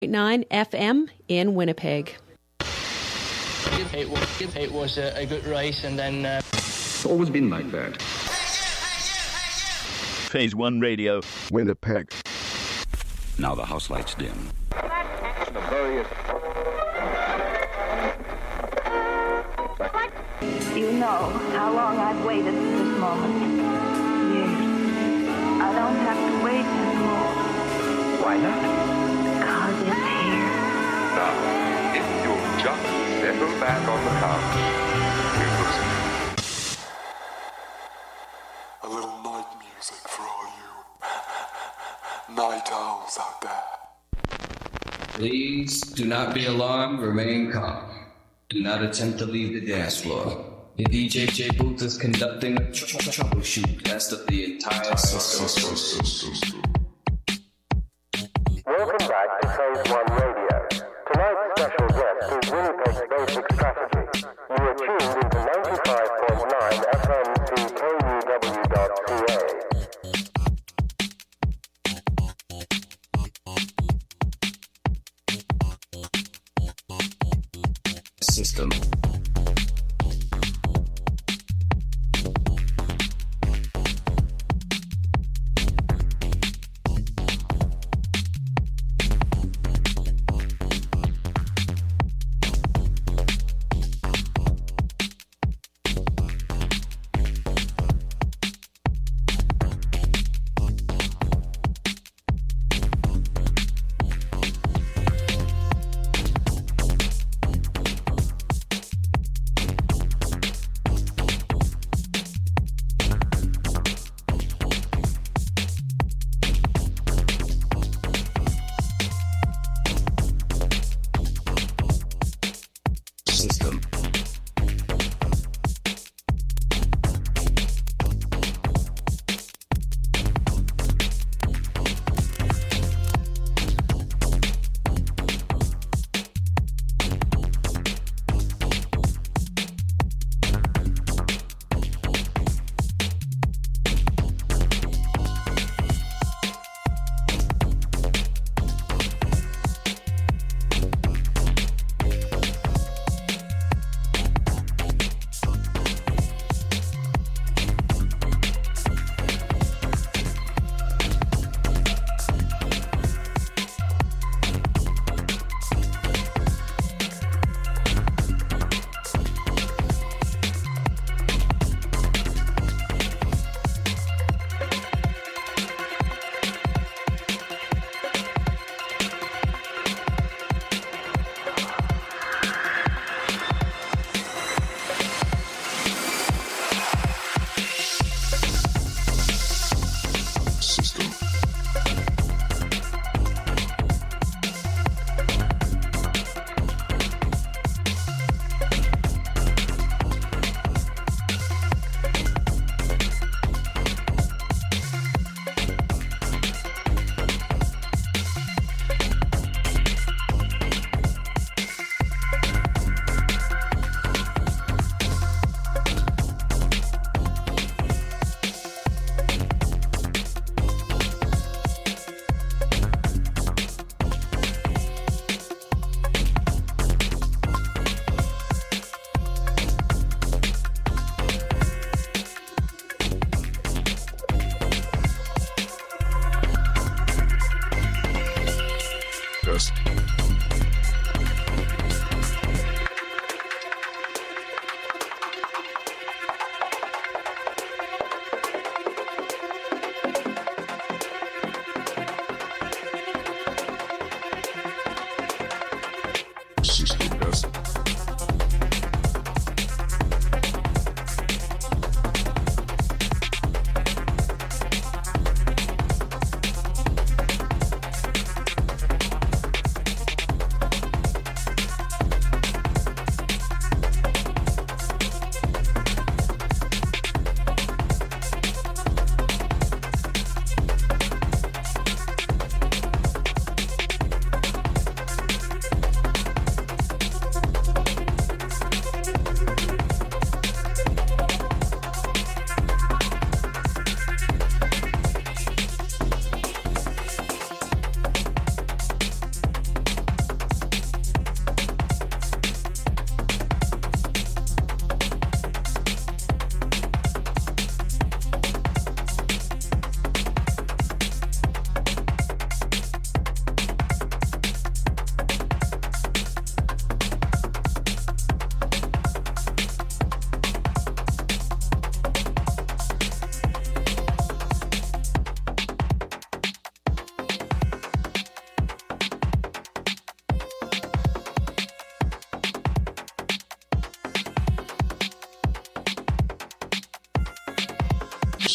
9 FM in Winnipeg. It was a good race, and then... It's always been like that. Phase One Radio, Winnipeg. Now the house lights dim. You know how long I've waited for this moment. Years. I don't have to wait anymore. Why not? Because it's here. Now, if you'll just settle back on the couch, we'll listen. A little night music for all you night owls out there. Please do not be alarmed, remain calm. Do not attempt to leave the dance floor. The DJ J Booth is conducting a troubleshoot test of the entire system. Welcome back to Phase One Radio. Tonight's special guest is Winnipeg's Basic Strategy. You are tuned into 95.9 FM CKUW.ca. System.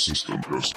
System, yes.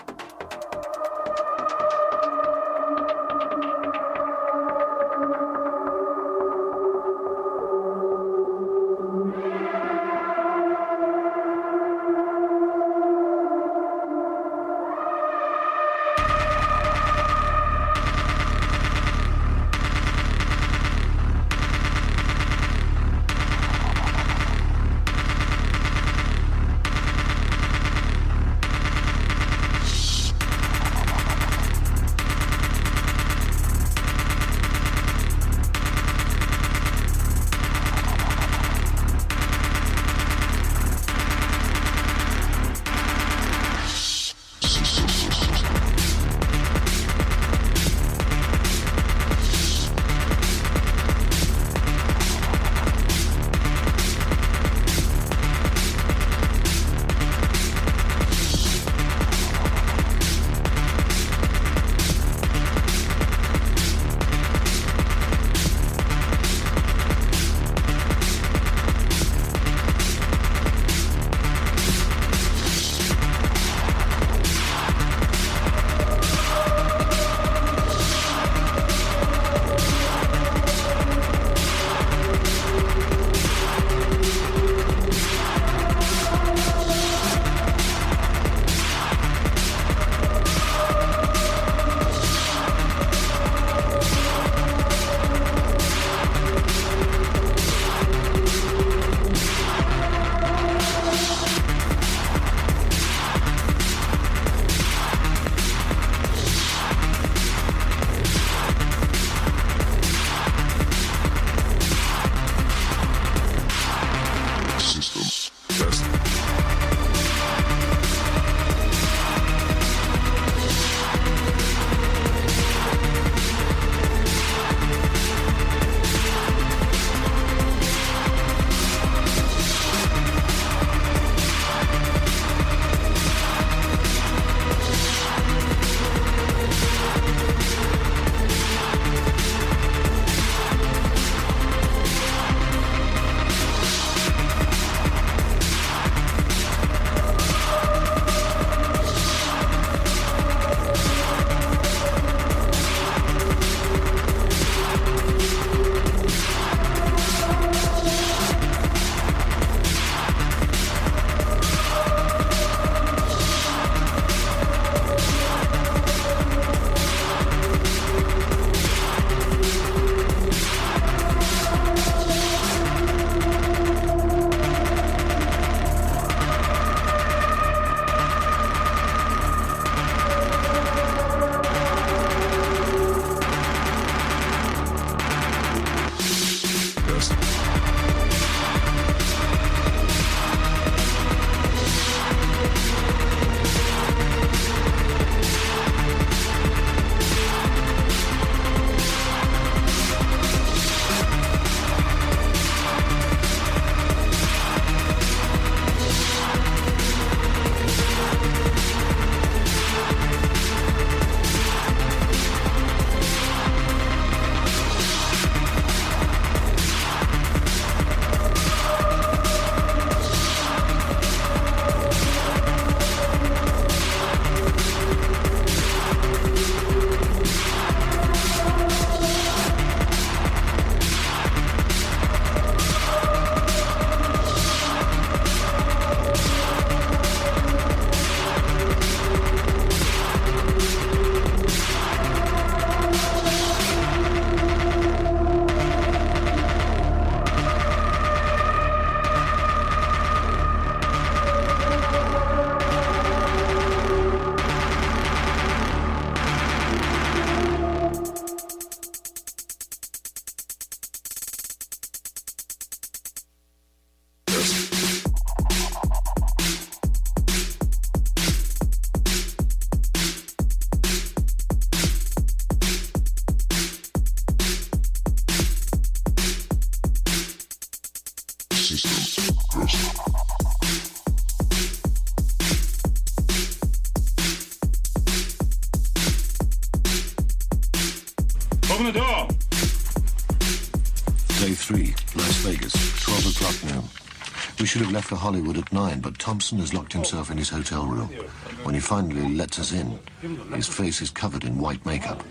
Open the door. Day 3, Las Vegas, 12 o'clock now. We should have left for Hollywood at 9, but Thompson has locked himself in his hotel room. When he finally lets us in, his face is covered in white makeup.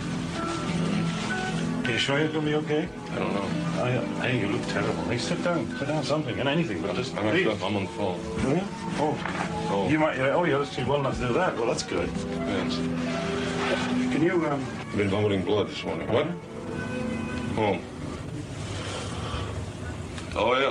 Are you sure you're going to be okay? I don't know. Hey, you look terrible. Hey, sit down something, and anything, but just leave. I'm on the phone. Oh, yeah? Oh. You might, you're just too well not to do that. Well, that's good. Yes. Can you, I've been vomiting blood this morning. What? Home. Oh, yeah.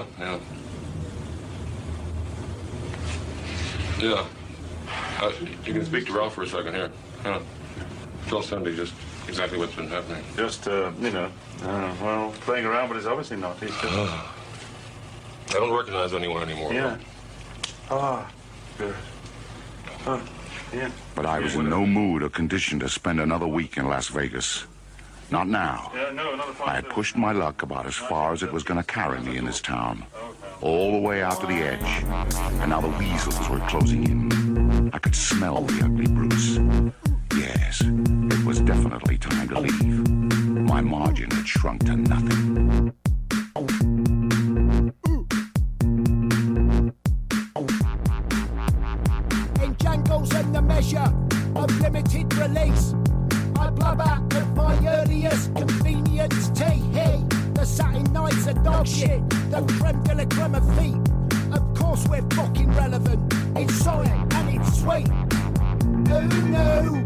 You can speak to Ralph for a second here. Tell Cindy just exactly what's been happening. Just, playing around, but it's obviously not. He's just... I don't recognize anyone anymore. Yeah. Good. Yeah. But I was in no mood or condition to spend another week in Las Vegas. Not now. Yeah, no, another I had pushed my luck about as far as it was going to carry me in this town. All the way out to the edge. And now the weasels were closing in. I could smell the ugly Bruce. Yes, it was definitely time to leave. My margin had shrunk to nothing. In Django's and the measure of limited release, I blub out at my earliest convenience. Hey, the satin nights are dog shit, the creme de la creme of feet. Of course we're fucking relevant, it's solid and it's sweet. Oh no,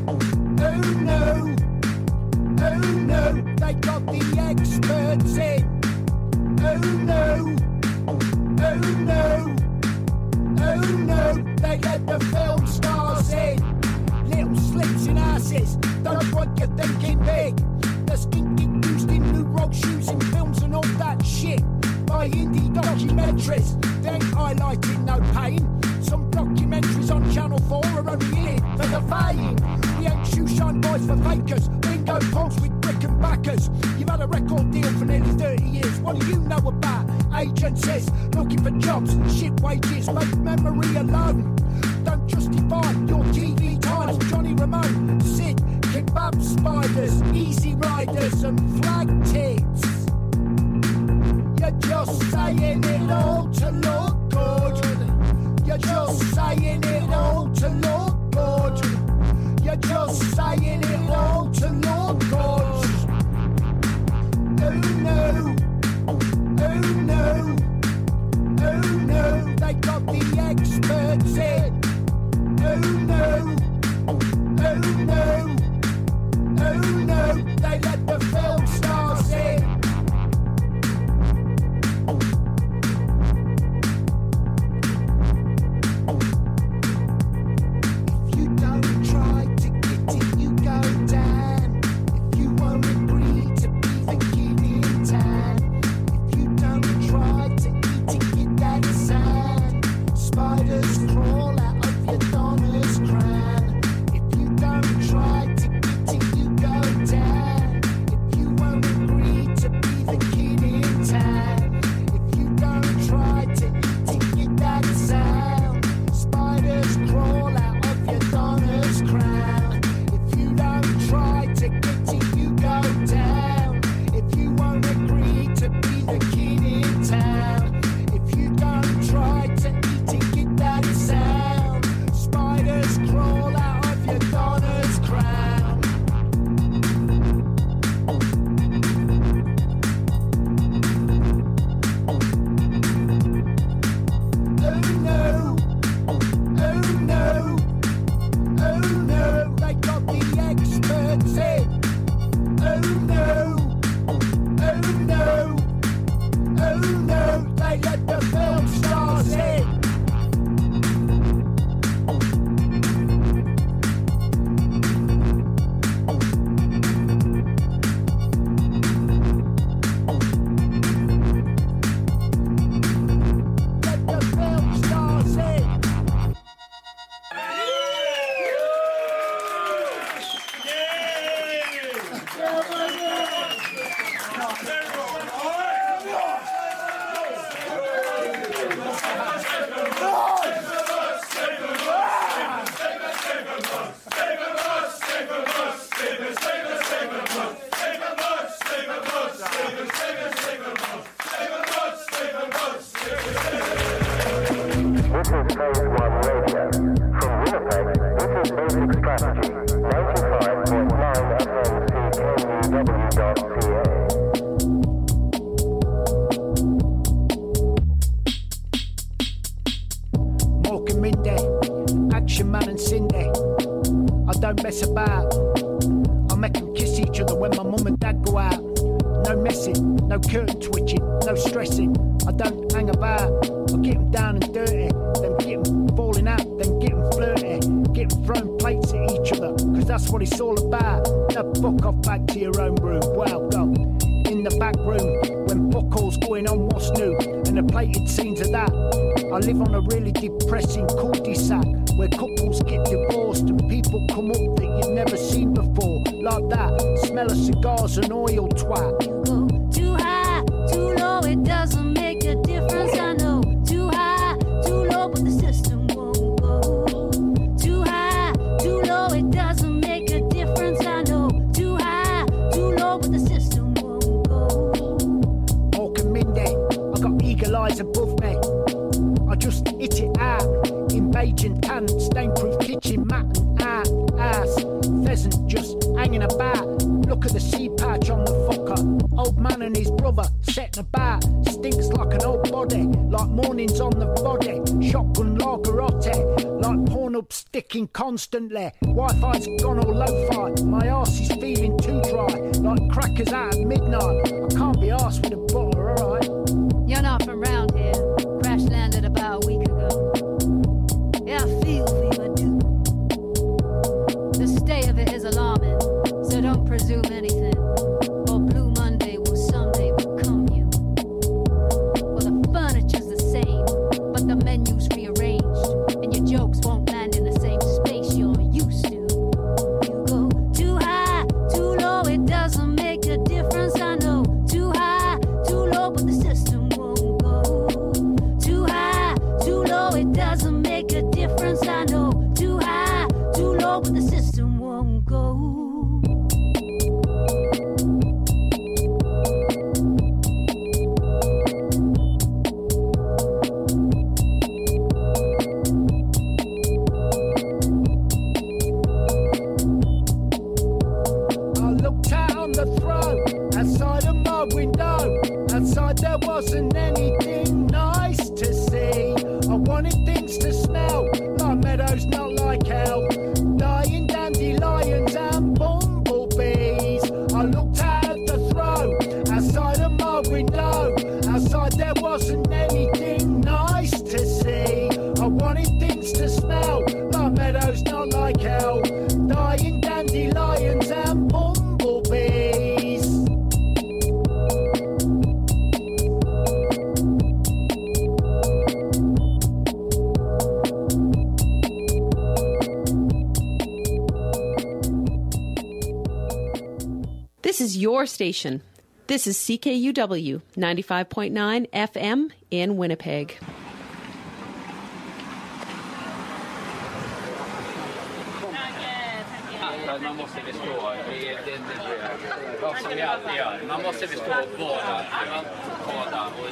they got the experts in. Oh no, they let the film stars in. Little slits in asses, don't want you thinking big. The skinky used in new road shoes in films and all that shit. By indie documentaries, they ain't highlighting no pain. Some documentaries on Channel 4 are only in it for the fame. We ain't shoeshine boys for fakers, bingo poles with brick and backers. You've had a record deal for nearly 30 years, what do you know about agencies? Looking for jobs, shit wages, make memory alone. Don't justify your TV titles, Johnny Ramone, Sid, kebab spiders, easy riders and flag tits. You're just saying it all to look good. You're just saying it all to look good. You're just saying it all to look good. Oh no, they got the experts in. Oh no, they let the film stars in. If you don't try to get it, you go down. If you won't agree to be the kid in town. If you don't try to eat it, get that sand. Spiders crawl out of your Donna's crown. If you don't try to get it, you go down. If you it's about. I make them kiss each other when my mum and dad go out. No messing, no curtain twitching, no stressing. I don't hang about. I get them down and dirty, then get them falling out, then get them flirty, get them throwing plates at each other, cause that's what it's all about. Now fuck off back to your own room. Well, go in the back room when fuck all's going on, what's new, and the plated scenes of that. I live on a really depressing cul-de-sac where couples get divorced and people come up that you've never seen before, like that. Smell of cigars and oil twat. You go too high, too low, it doesn't make a difference, I know. Too high, too low, but the system won't go. Too high, too low, it doesn't make a difference, I know. Too high, too low, but the system won't go. Hawk and Mindy, I got eagle eyes above me. I just hit it out in beige and tan, stain-proof kitchen mat and ass. Pheasant just hanging about. Look at the sea patch on the fucker. Old man and his brother setting about. Stinks like an old body, like mornings on the body. Shotgun lagerotte, like Pornhub sticking constantly. Wi-Fi's gone all lo-fi. My arse is feeling too dry, like crackers out at midnight. I can't be arsed with a butter, alright? You're not from round here. Crash landed about a week ago. Yeah, I feel for you, I do. The state of it is alarming, so don't presume anything. Or Blue Monday will someday become you. Well, the furniture's the same, but the menu's rearranged, and your jokes won't land in the same space you're used to. You go too high, too low, it doesn't make a difference, I know. Too high, too low, but the system won't go. Too high, too low, it doesn't make a difference, I know. Too high, too low, but the system won't go. I looked out on the throne, outside of my window. Outside there wasn't anything nice to see. I wanted things to smell like meadows, not like hell. Dying dandelions and bumblebees. I looked out at the throne, outside of my window. Outside there wasn't anything nice to see. I wanted things to smell like meadows, not like hell. Dying dandelions and bumblebees. This is your station. This is CKUW 95.9 FM in Winnipeg. Man måste bestå som vi alltid gör. Man måste bestå båda och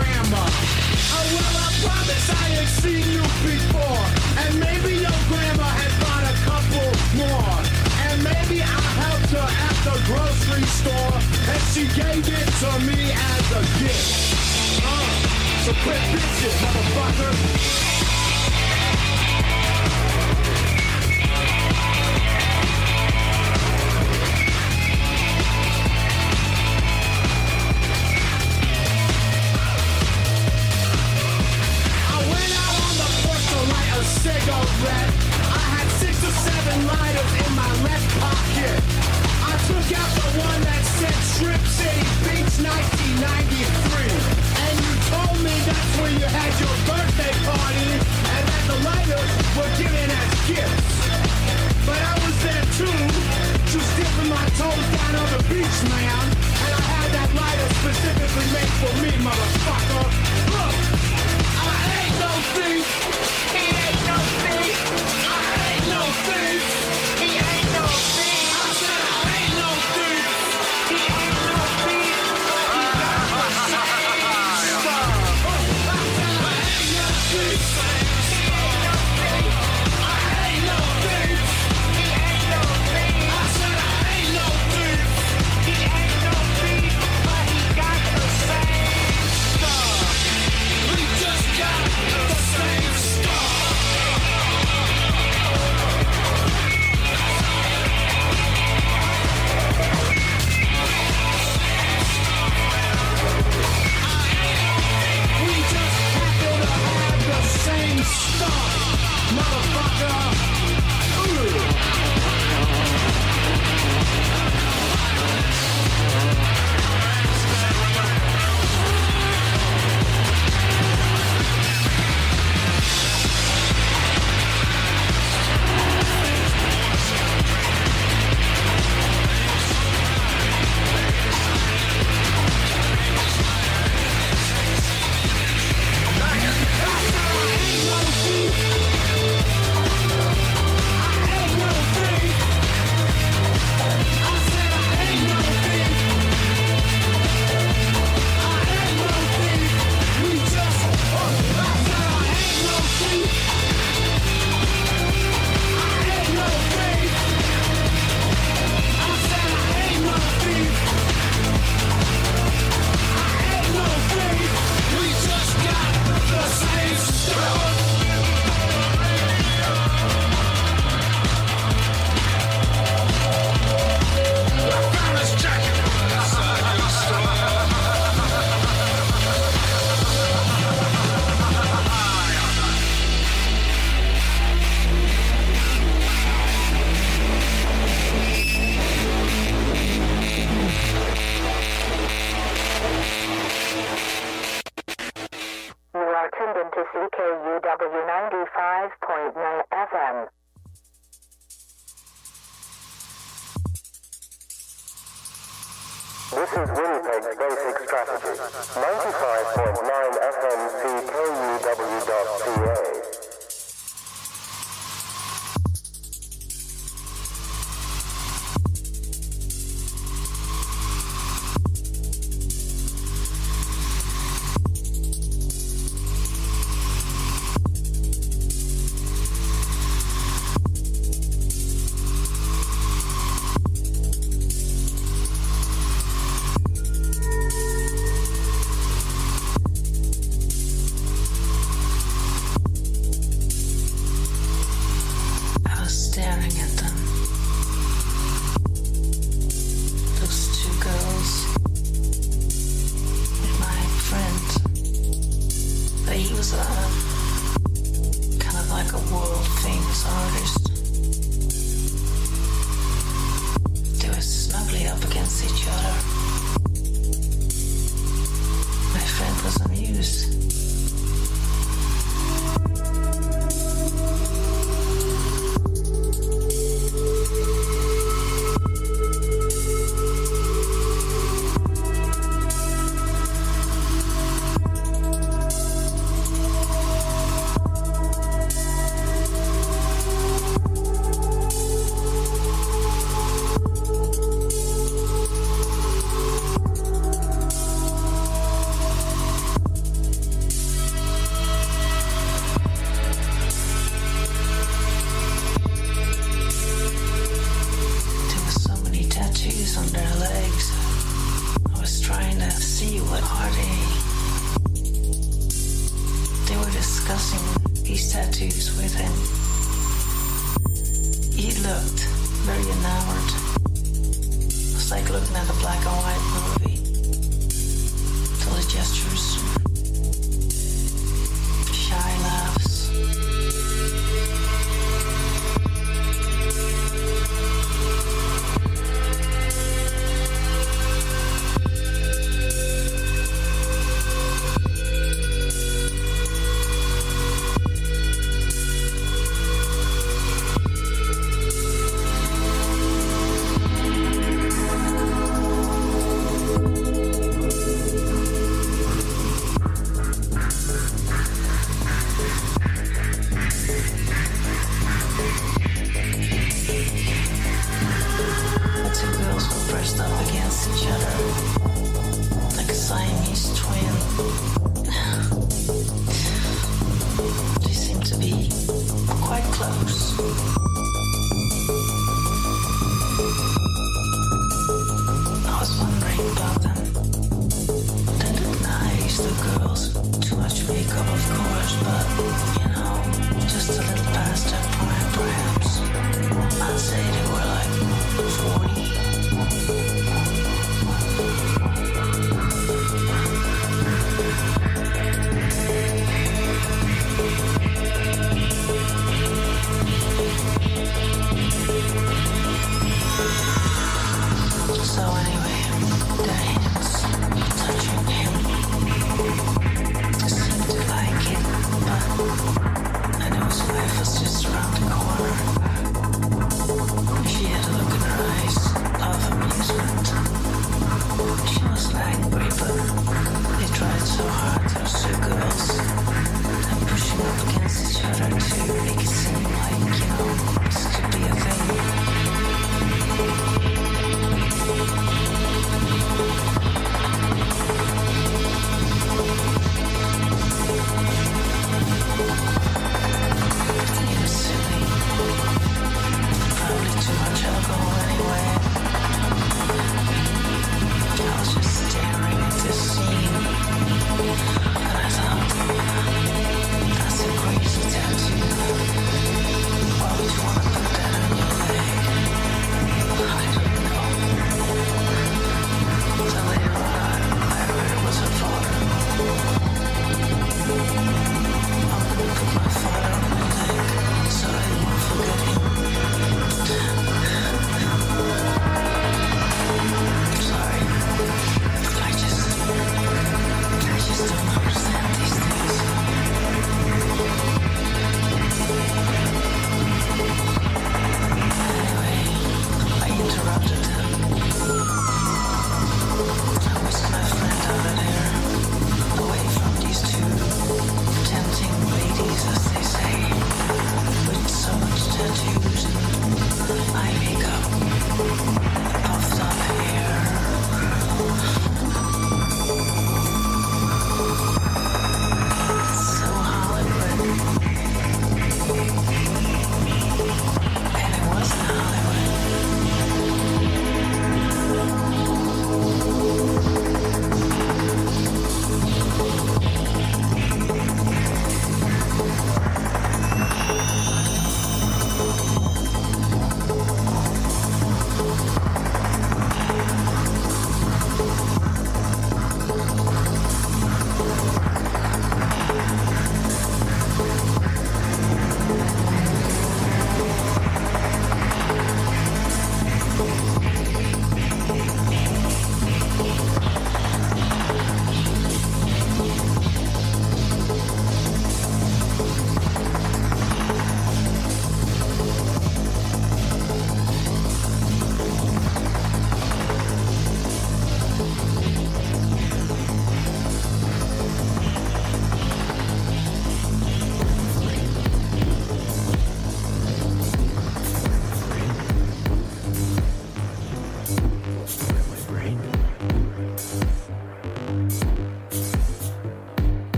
grandma. Oh, well, I promise I ain't seen you before. And maybe your grandma had bought a couple more. And maybe I helped her at the grocery store. And she gave it to me as a gift. So quit bitches, motherfucker. Cigarette. I had 6 or 7 lighters in my left pocket. I took out the one that said Strip City Beach 1993. And you told me that's where you had your birthday party and that the lighters were given as gifts. But I was there too, just dipping my toes down on the beach, man. And I had that lighter specifically made for me, motherfucker. Look, I ain't no thief. He ain't no thief. I ain't no thief. He ain't no thief. I said I ain't no thief. He ain't no thief. He got the same stuff. I said I ain't no thief. He ain't no thief. I ain't no thief. He ain't no thief. I said I ain't no thief. He ain't no thief, but he got the same stuff. We just got the same stuff. We just happen to have the same stuff, motherfucker. CKUW 95.9 FM. This is Winnipeg's basic strategy. 95.9 FM CKUW.ca. what are they? They were discussing these tattoos with him. He looked very enamored. It was like looking at a black and white movie. All the gestures, shy laughs.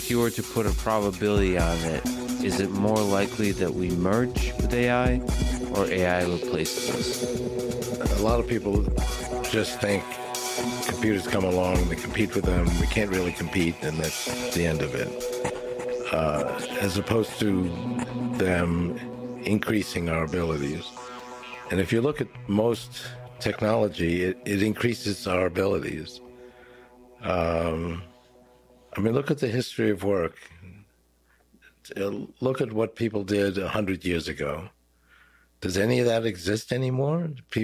if you were to put a probability on it, is it more likely that we merge with AI or AI replaces us? A lot of people just think computers come along, they compete with them, we can't really compete, and that's the end of it. As opposed to them increasing our abilities. And if you look at most technology, it increases our abilities. Look at the history of work. Look at what people did 100 years ago. Does any of that exist anymore?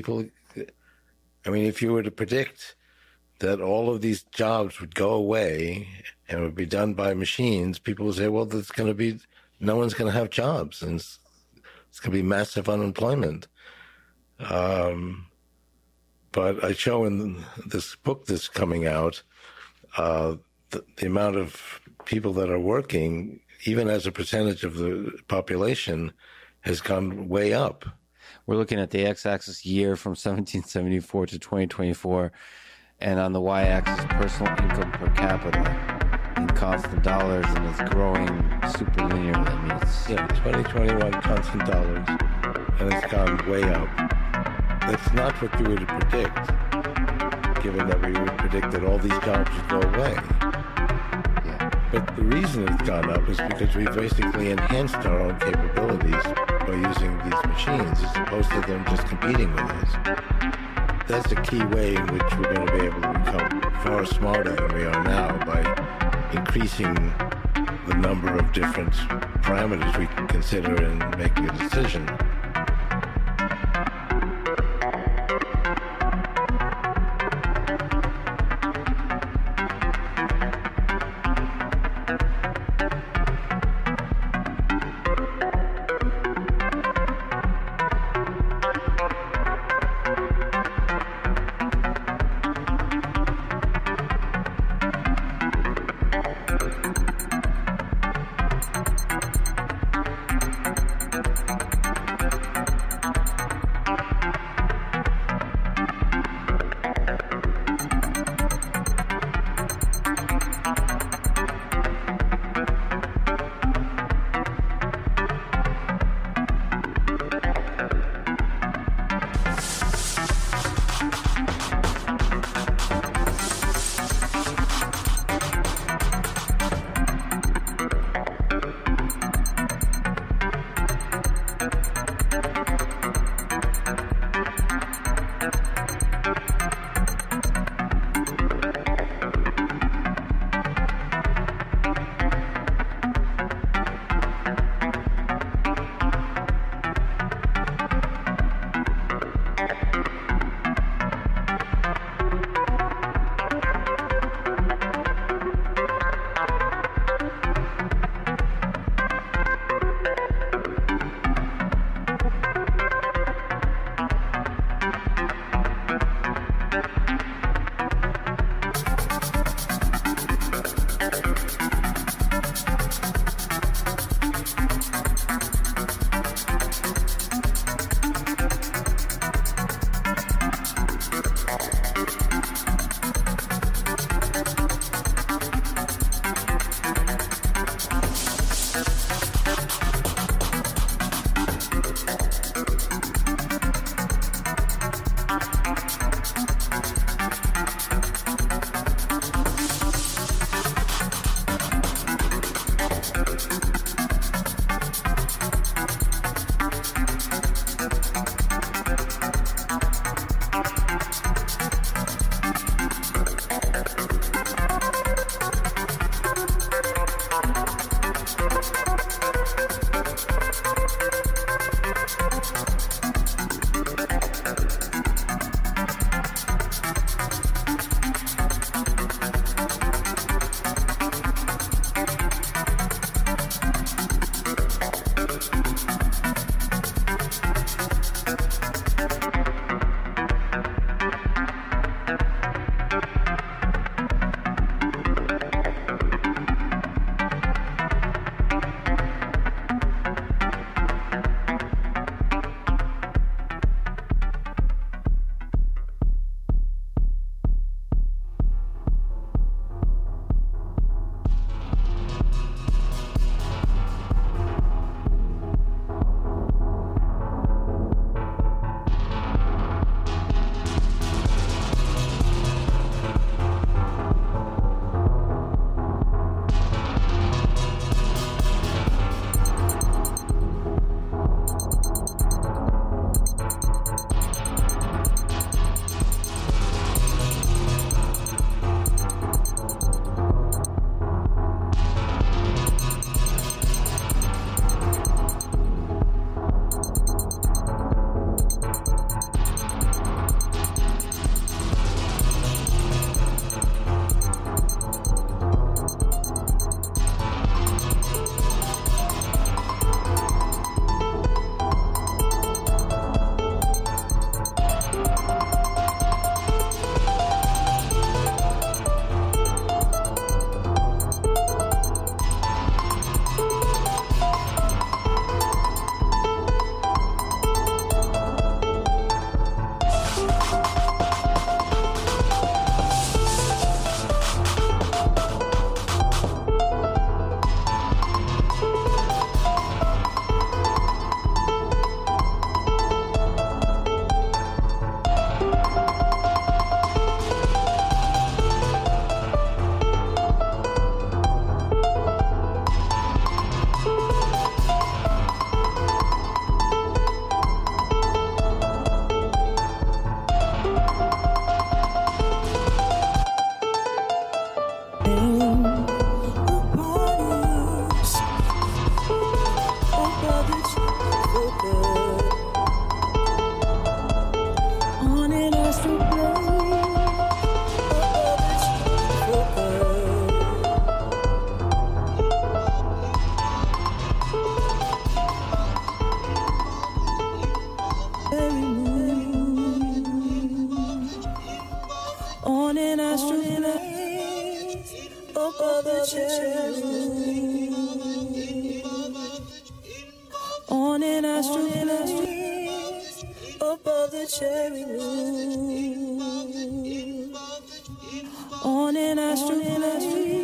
If you were to predict that all of these jobs would go away and would be done by machines, people would say, well, no one's going to have jobs, and it's going to be massive unemployment. But I show in this book that's coming out, the amount of people that are working, even as a percentage of the population, has gone way up. We're looking at the x-axis year from 1774 to 2024, and on the y-axis personal income per capita in constant dollars, and it's growing super linearly. 2021 constant dollars, and it's gone way up. That's not what you would predict, given that we would predict that all these jobs would go away. But the reason it's gone up is because we've basically enhanced our own capabilities by using these machines, as opposed to them just competing with us. That's the key way in which we're going to be able to become far smarter than we are now, by increasing the number of different parameters we can consider in making a decision. cherry moon, on an astral plane above the cherry moon, on an astral plane.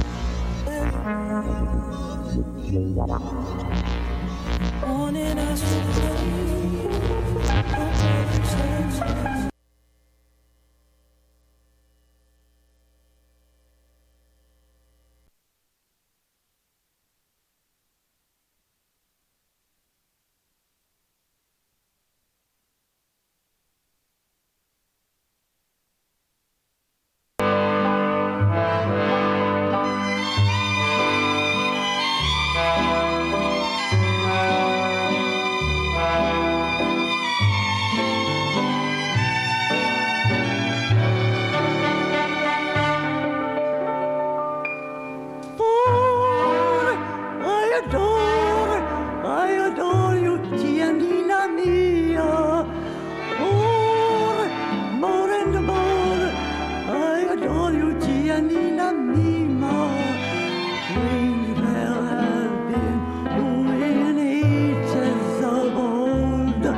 On an astral